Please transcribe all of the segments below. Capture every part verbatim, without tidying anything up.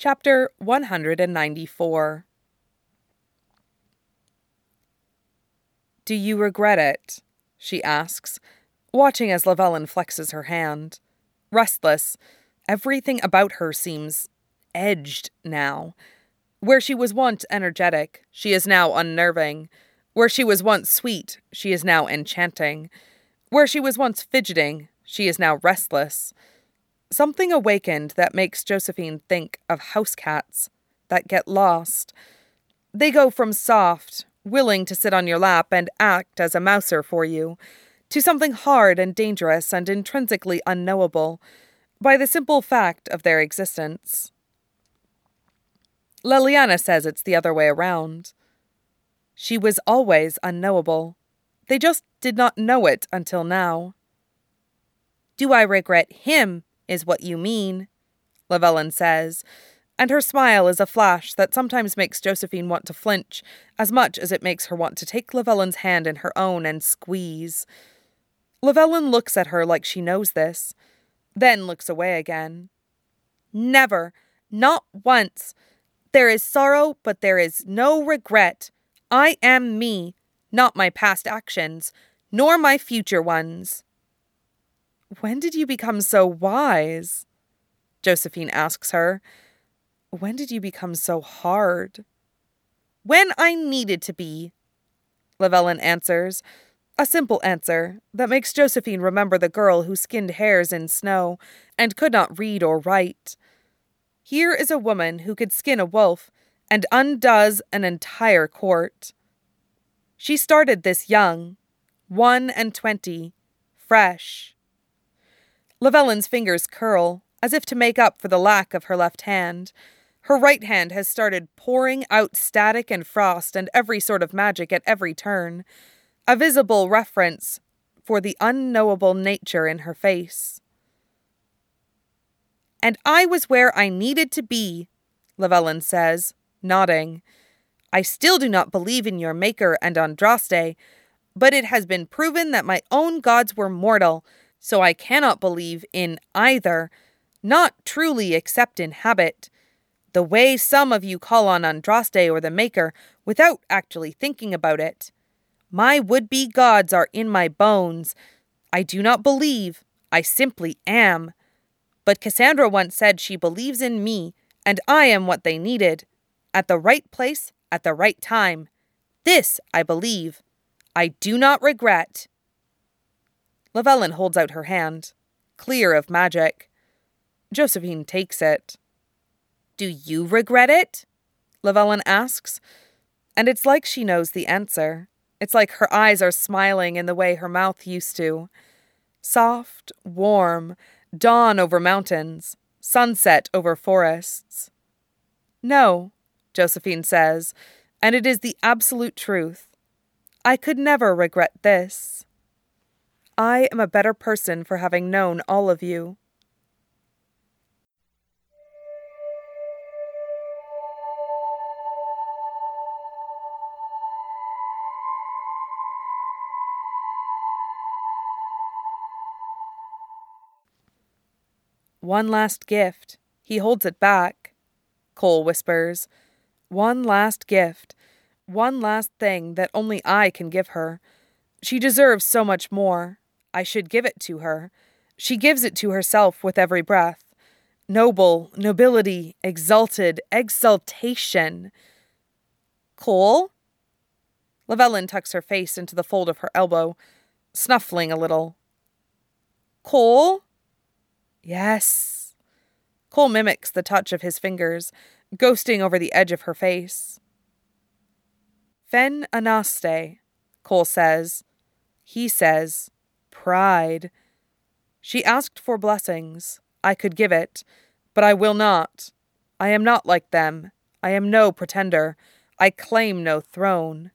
Chapter one hundred ninety-four. "Do you regret it?" she asks, watching as Lavellin flexes her hand. Restless, everything about her seems edged now. Where she was once energetic, she is now unnerving. Where she was once sweet, she is now enchanting. Where she was once fidgeting, she is now restless. Something awakened that makes Josephine think of house cats that get lost. They go from soft, willing to sit on your lap and act as a mouser for you, to something hard and dangerous and intrinsically unknowable by the simple fact of their existence. Leliana says it's the other way around. She was always unknowable. They just did not know it until now. "Do I regret him, is what you mean," Lavellin says, and her smile is a flash that sometimes makes Josephine want to flinch as much as it makes her want to take Lavellin's hand in her own and squeeze. Lavellin looks at her like she knows this, then looks away again. "Never, not once. There is sorrow, but there is no regret. I am me, not my past actions, nor my future ones." "When did you become so wise?" Josephine asks her. "When did you become so hard?" "When I needed to be," Lavellin answers, a simple answer that makes Josephine remember the girl who skinned hares in snow and could not read or write. Here is a woman who could skin a wolf and undoes an entire court. She started this young, one and twenty, fresh. Lavellin's fingers curl, as if to make up for the lack of her left hand. Her right hand has started pouring out static and frost and every sort of magic at every turn, a visible reference for the unknowable nature in her face. "And I was where I needed to be," Lavellin says, nodding. "I still do not believe in your Maker and Andraste, but it has been proven that my own gods were mortal, so I cannot believe in either, not truly except in habit. The way some of you call on Andraste or the Maker without actually thinking about it. My would-be gods are in my bones. I do not believe, I simply am. But Cassandra once said she believes in me, and I am what they needed. At the right place, at the right time. This I believe. I do not regret." Lavellin holds out her hand, clear of magic. Josephine takes it. "Do you regret it?" Lavellin asks, and it's like she knows the answer. It's like her eyes are smiling in the way her mouth used to. Soft, warm, dawn over mountains, sunset over forests. "No," Josephine says, and it is the absolute truth. "I could never regret this. I am a better person for having known all of you." "One last gift." He holds it back. Cole whispers, "One last gift. One last thing that only I can give her. She deserves so much more. I should give it to her. She gives it to herself with every breath. Noble, nobility, exalted, exaltation." "Cole?" Lavellin tucks her face into the fold of her elbow, snuffling a little. "Cole?" "Yes." Cole mimics the touch of his fingers, ghosting over the edge of her face. "Fen Anaste," Cole says. He says, "Pride." She asked for blessings. I could give it, but I will not. I am not like them. I am no pretender. I claim no throne.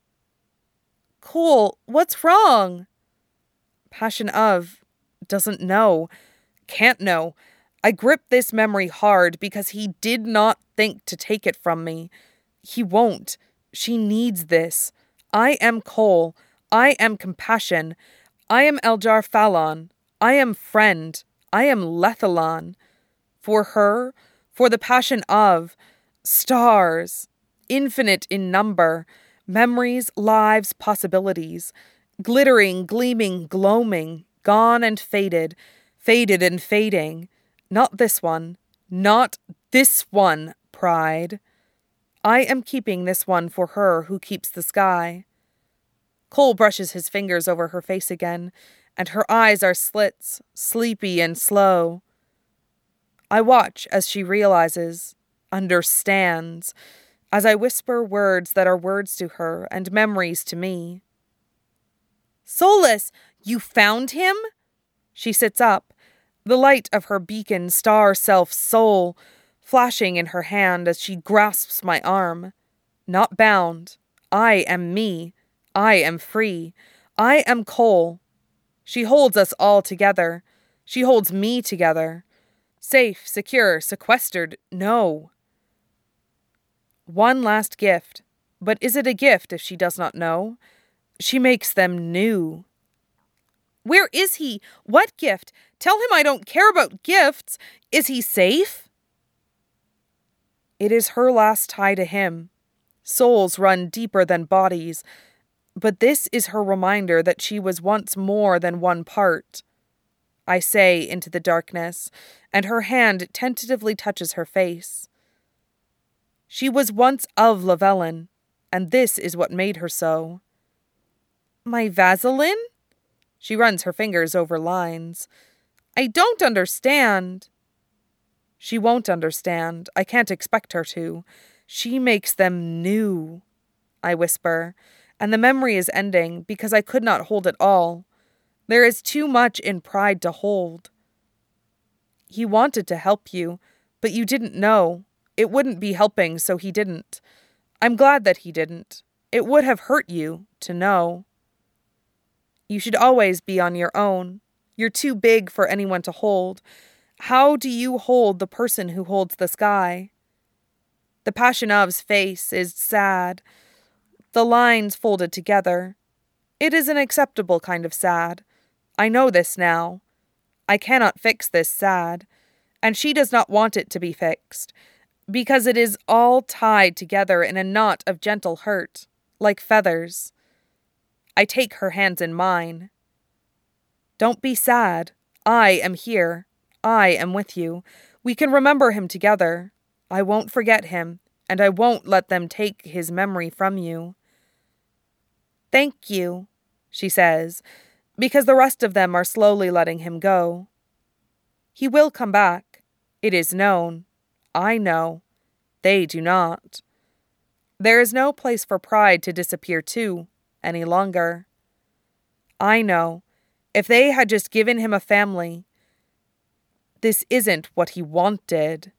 "Cole, what's wrong?" "Passion of, doesn't know, can't know. I grip this memory hard because he did not think to take it from me. He won't. She needs this. I am Cole. I am compassion. I am Eljar Fallon. I am friend. I am Lethalon. For her, for the passion of stars, infinite in number, memories, lives, possibilities, glittering, gleaming, gloaming, gone and faded, faded and fading. Not this one, not this one, pride. I am keeping this one for her who keeps the sky. Cole brushes his fingers over her face again, and her eyes are slits, sleepy and slow. I watch as she realizes, understands, as I whisper words that are words to her and memories to me. Solus, you found him? She sits up, the light of her beacon star self soul flashing in her hand as she grasps my arm. Not bound. I am me. I am free. I am Cole. She holds us all together. She holds me together. Safe, secure, sequestered, no. One last gift. But is it a gift if she does not know? She makes them new. Where is he? What gift? Tell him I don't care about gifts. Is he safe? It is her last tie to him. Souls run deeper than bodies. But this is her reminder that she was once more than one part. I say into the darkness, and her hand tentatively touches her face. She was once of Lavellan, and this is what made her so. My Vaseline? She runs her fingers over lines. I don't understand. She won't understand. I can't expect her to. She makes them new, I whisper, and the memory is ending because I could not hold it all. There is too much in pride to hold. He wanted to help you, but you didn't know. It wouldn't be helping, so he didn't. I'm glad that he didn't. It would have hurt you to know. You should always be on your own. You're too big for anyone to hold. How do you hold the person who holds the sky? The Passion of's face is sad. The lines folded together. It is an acceptable kind of sad. I know this now. I cannot fix this sad, and she does not want it to be fixed, because it is all tied together in a knot of gentle hurt, like feathers. I take her hands in mine. Don't be sad. I am here. I am with you. We can remember him together. I won't forget him, and I won't let them take his memory from you. Thank you, she says, because the rest of them are slowly letting him go. He will come back. It is known. I know. They do not. There is no place for pride to disappear to any longer. I know. If they had just given him a family. This isn't what he wanted.